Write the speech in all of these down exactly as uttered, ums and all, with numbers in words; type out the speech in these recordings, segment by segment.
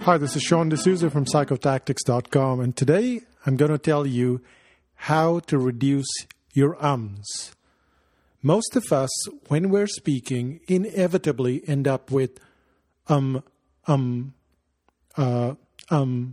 Hi, this is Sean D'Souza from psychotactics dot com, and today I'm going to tell you how to reduce your ums. Most of us, when we're speaking, inevitably end up with um, um, uh, um,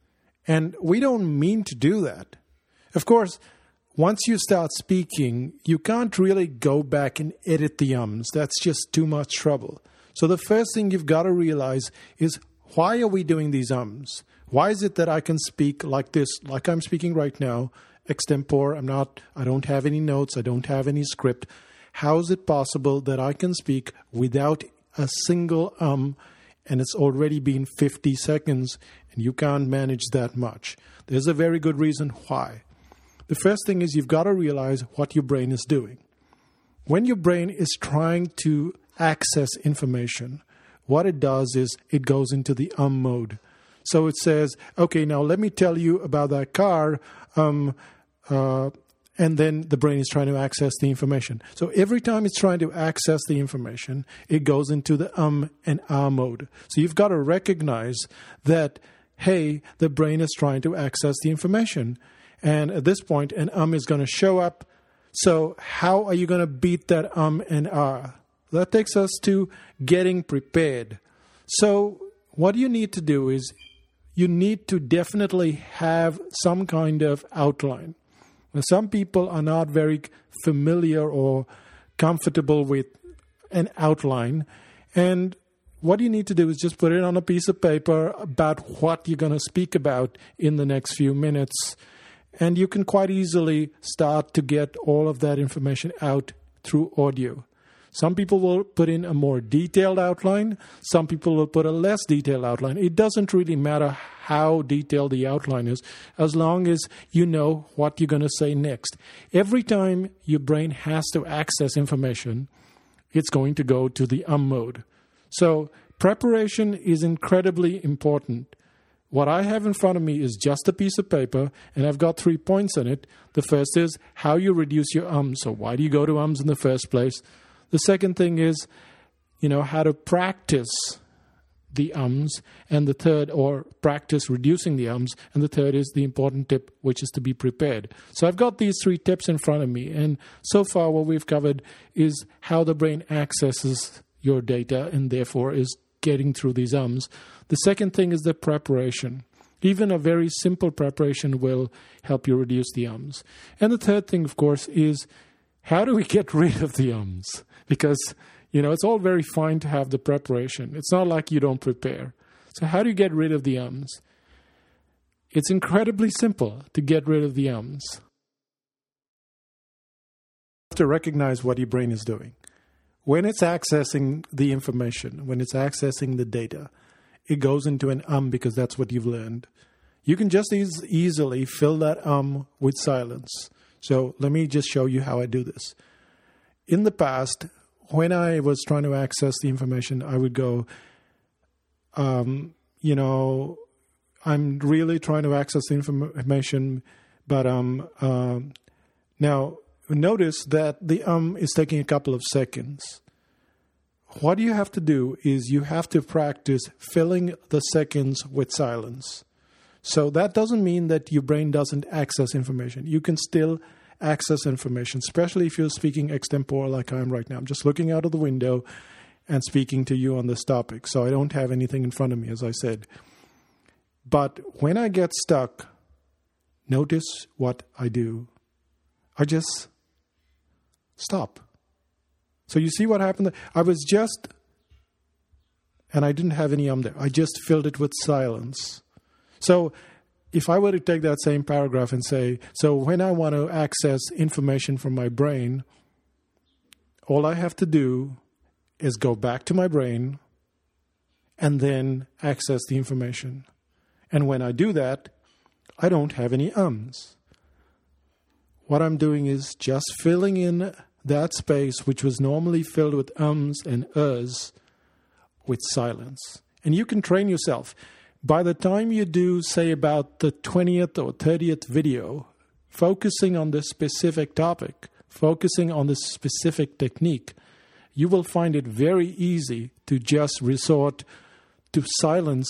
and we don't mean to do that. Of course, once you start speaking, you can't really go back and edit the ums. That's just too much trouble. So the first thing you've got to realize is, why are we doing these ums? Why is it that I can speak like this, like I'm speaking right now, extempore? I'm not, I don't have any notes. I don't have any script. How is it possible that I can speak without a single um, and it's already been fifty seconds and you can't manage that much? There's a very good reason why. The first thing is you've got to realize what your brain is doing. When your brain is trying to access information, what it does is it goes into the um mode. So it says, okay, now let me tell you about that car, um, uh, and then the brain is trying to access the information. So every time it's trying to access the information, it goes into the um and ah mode. So you've got to recognize that, hey, the brain is trying to access the information. And at this point, an um is going to show up. So how are you going to beat that um and ah? That takes us to getting prepared. So what you need to do is you need to definitely have some kind of outline. Now, some people are not very familiar or comfortable with an outline. And what you need to do is just put it on a piece of paper about what you're going to speak about in the next few minutes. And you can quite easily start to get all of that information out through audio. Some people will put in a more detailed outline. Some people will put a less detailed outline. It doesn't really matter how detailed the outline is, as long as you know what you're going to say next. Every time your brain has to access information, it's going to go to the um mode. So preparation is incredibly important. What I have in front of me is just a piece of paper, and I've got three points in it. The first is how you reduce your ums. So why do you go to ums in the first place? The second thing is, you know, how to practice the ums. And the third, or practice reducing the ums. And the third is the important tip, which is to be prepared. So I've got these three tips in front of me. And so far what we've covered is how the brain accesses your data and therefore is getting through these ums. The second thing is the preparation. Even a very simple preparation will help you reduce the ums. And the third thing, of course, is how do we get rid of the ums? Because, you know, it's all very fine to have the preparation. It's not like you don't prepare. So how do you get rid of the ums? It's incredibly simple to get rid of the ums. You have to recognize what your brain is doing. When it's accessing the information, when it's accessing the data, it goes into an um because that's what you've learned. You can just eas- easily fill that um with silence. So let me just show you how I do this. In the past, when I was trying to access the information, I would go, um, you know, I'm really trying to access the information, but um, uh, now notice that the um is taking a couple of seconds. What you have to do is you have to practice filling the seconds with silence. So that doesn't mean that your brain doesn't access information. You can still access information, especially if you're speaking extempore like I am right now. I'm just looking out of the window and speaking to you on this topic. So I don't have anything in front of me, as I said. But when I get stuck, notice what I do. I just stop. So you see what happened? I was just, and I didn't have any um there. I just filled it with silence. So if I were to take that same paragraph and say, so when I want to access information from my brain, all I have to do is go back to my brain and then access the information. And when I do that, I don't have any ums. What I'm doing is just filling in that space, which was normally filled with ums and uhs, with silence. And you can train yourself. By the time you do, say, about the twentieth or thirtieth video, focusing on this specific topic, focusing on this specific technique, you will find it very easy to just resort to silence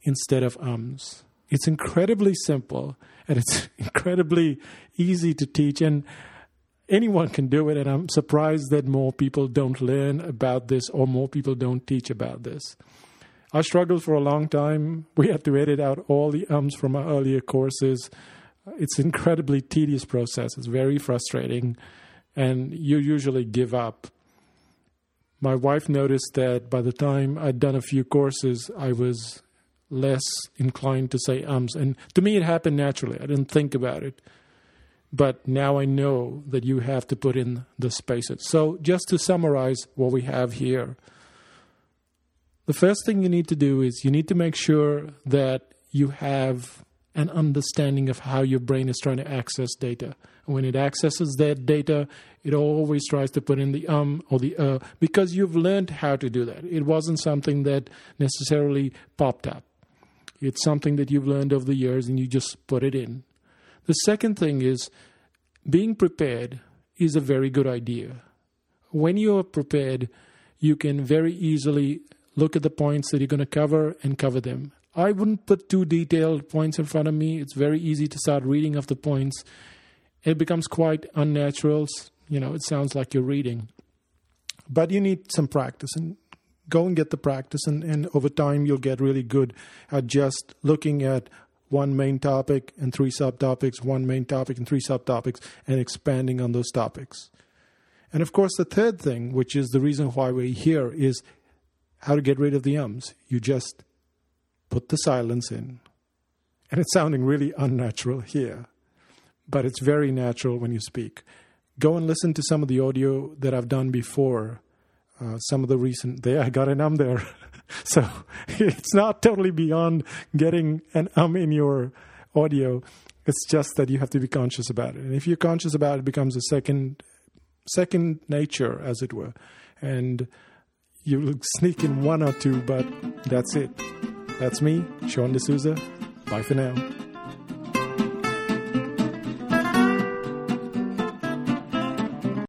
instead of ums. It's incredibly simple, and it's incredibly easy to teach, and anyone can do it, and I'm surprised that more people don't learn about this or more people don't teach about this. I struggled for a long time. We had to edit out all the ums from our earlier courses. It's an incredibly tedious process. It's very frustrating, and you usually give up. My wife noticed that by the time I'd done a few courses, I was less inclined to say ums. And to me, it happened naturally. I didn't think about it. But now I know that you have to put in the spaces. So just to summarize what we have here, the first thing you need to do is you need to make sure that you have an understanding of how your brain is trying to access data. And when it accesses that data, it always tries to put in the um or the uh because you've learned how to do that. It wasn't something that necessarily popped up. It's something that you've learned over the years and you just put it in. The second thing is being prepared is a very good idea. When you are prepared, you can very easily look at the points that you're going to cover and cover them. I wouldn't put too detailed points in front of me. It's very easy to start reading off the points. It becomes quite unnatural. You know, it sounds like you're reading. But you need some practice, and go and get the practice, and, and over time you'll get really good at just looking at one main topic and three subtopics, one main topic and three subtopics, and expanding on those topics. And of course, the third thing, which is the reason why we're here, is how to get rid of the ums. You just put the silence in. And it's sounding really unnatural here, but it's very natural when you speak. Go and listen to some of the audio that I've done before. Uh, some of the recent, there, I got an um there. So it's not totally beyond getting an um in your audio. It's just that you have to be conscious about it. And if you're conscious about it, it becomes a second, second nature, as it were. And you sneak in one or two, but that's it. That's me, Sean D'Souza. Bye for now.